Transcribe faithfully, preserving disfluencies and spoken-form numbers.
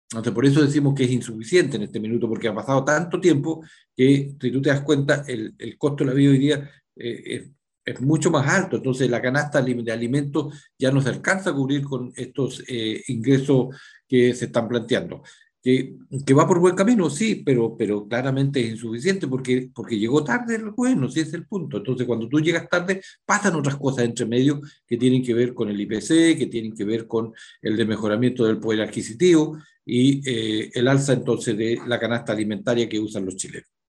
Entonces, por eso decimos que es insuficiente en este minuto, porque ha pasado tanto tiempo que, si tú te das cuenta, el, el costo de la vida hoy día eh, es, es mucho más alto. Entonces, la canasta de alimentos ya no se alcanza a cubrir con estos eh, ingresos que se están planteando. Que, que va por buen camino, sí, pero, pero claramente es insuficiente porque, porque llegó tarde el gobierno, sí, ese es el punto. Entonces, cuando tú llegas tarde, pasan otras cosas entre medio que tienen que ver con el I P C, que tienen que ver con el de mejoramiento del poder adquisitivo y eh, el alza entonces de la canasta alimentaria que usan los chilenos.